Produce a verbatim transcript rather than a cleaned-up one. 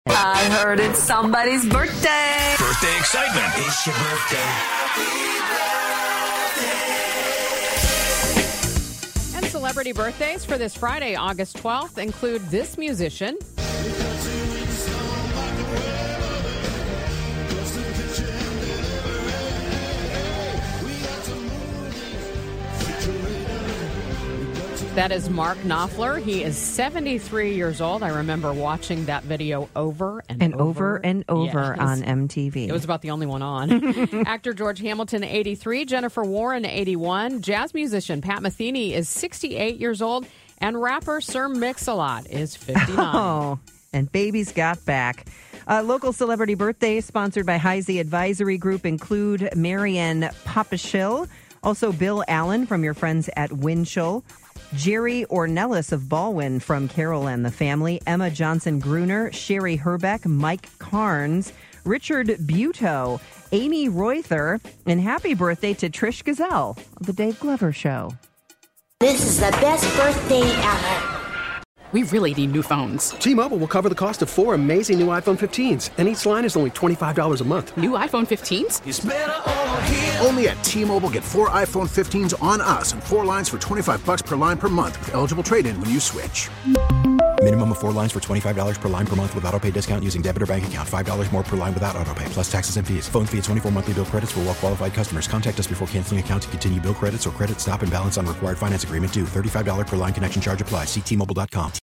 I heard it's somebody's birthday. Birthday excitement. It's your birthday. And celebrity birthdays for this Friday, August twelfth, include this musician. That is Mark Knopfler. He is seventy-three years old. I remember watching that video over and, and over. over and over yes. on M T V. It was about the only one on. Actor George Hamilton, eighty-three. Jennifer Warren, eighty-one. Jazz musician Pat Metheny is sixty-eight years old. And rapper Sir Mix-a-Lot is fifty-nine. Oh, and babies got back. Uh, local celebrity birthdays sponsored by Heisey Advisory Group include Marianne Papashill, also Bill Allen from your friends at Winchell, Jerry Ornelas of Baldwin from Carol and the Family, Emma Johnson-Gruner, Sherry Herbeck, Mike Carnes, Richard Buteau, Amy Reuther, and happy birthday to Trish Gazelle of The Dave Glover Show. This is the best birthday ever. We really need new phones. T-Mobile will cover the cost of four amazing new iPhone fifteens, and each line is only twenty-five dollars a month. New iPhone fifteens? It's better over here. Only at T-Mobile, get four iPhone fifteens on us and four lines for twenty-five dollars per line per month with eligible trade-in when you switch. Minimum of four lines for twenty-five dollars per line per month with autopay discount using debit or bank account. five dollars more per line without autopay, plus taxes and fees. Phone fee at twenty-four monthly bill credits for well-qualified customers. Contact us before canceling account to continue bill credits or credit stop and balance on required finance agreement due. thirty-five dollars per line connection charge applies. See T Mobile dot com.